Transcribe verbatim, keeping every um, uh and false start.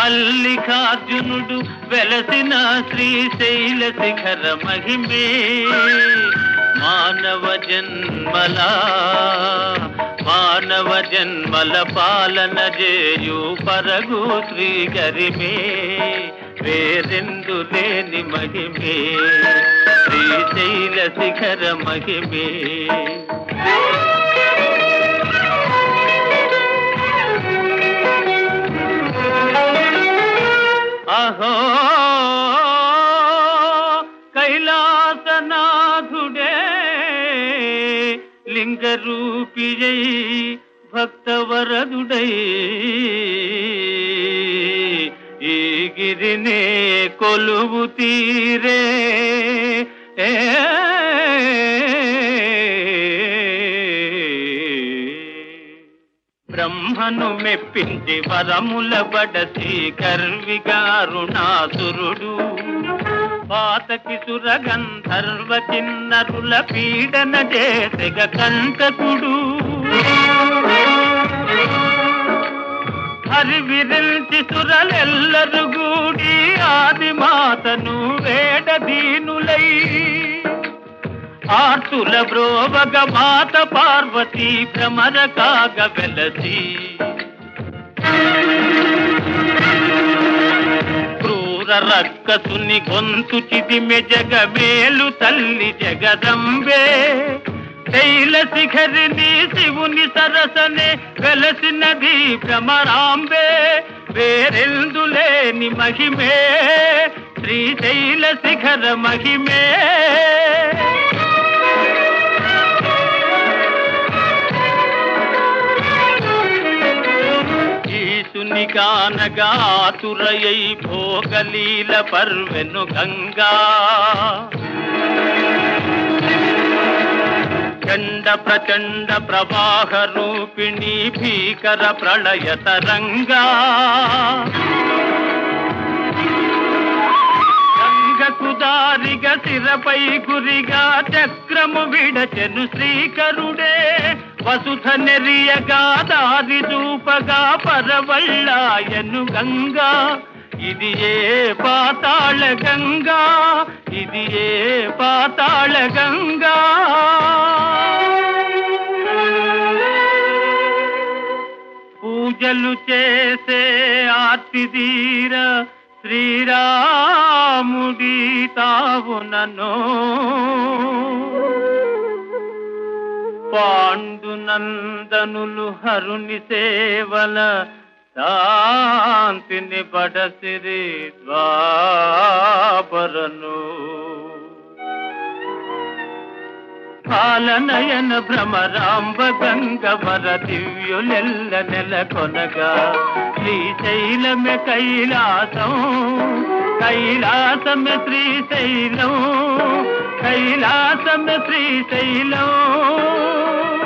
మల్లికార్జునుడు వెలసిన శ్రీశైల శిఖర మహిమే మానవ జన్మల మానవ జన్మల పాలన చేయు పరగు శ్రీ గరిమే వేరెందు లేని మహిమే శ్రీశైల శిఖర మహిమే. అహో కైలాసనాథుడే లింగరూపియై భక్తవరదుడై ఈ గిరినే కొలువు తీరే బ్రహ్మను మెప్పించి వరముల బడసి గర్విగారుణాసురుడు పాతకి సురగంధర్వ కిన్నరుల పీడన చేసెగ కంటకుడు హరివిరించి సురలెల్లరు గూడి ఆదిమాతను వేడదీనులై ఆర్తుల బ్రోవగ మాత పార్వతీ భ్రమర కాగ వెలసి క్రూర రక్కసుని గొంతు చిదిమె జగమేలు తల్లి జగదంబే శైల శిఖరిని శివుని సరసనే వెలసినది భ్రమరాంబే వేరెందులేని మహిమే శ్రీశైల శిఖర మహిమే. ఈశుని గానగాతురయై భోగలీల పర్వెను గంగా చండ ప్రచండ ప్రవాహ రూపిణి భీకర ప్రళయ తరంగా గంగకు దారిగా శిరపై గురిగా చక్రము విడచెను శ్రీకరుడే వసుధ నెరియగా దారి చూపగా పరవళ్ళాయను గంగా ఇది ఏ పాతాళ గంగా ఇది ఏ పాతాళ గంగా. పూజలు చేసే ఆర్తిదీర శ్రీరాముడి తావునను పాండునందనులు హరుని సేవల శాంతిని పడసిరి ద్వాపరను పాలనయన భ్రమరాంబ గంగవర దివ్యులెల్ల నెలకొనగా శ్రీశైలమే కైలాసం కైలాసమే శ్రీశైలం కైలాసమే శ్రీశైలం.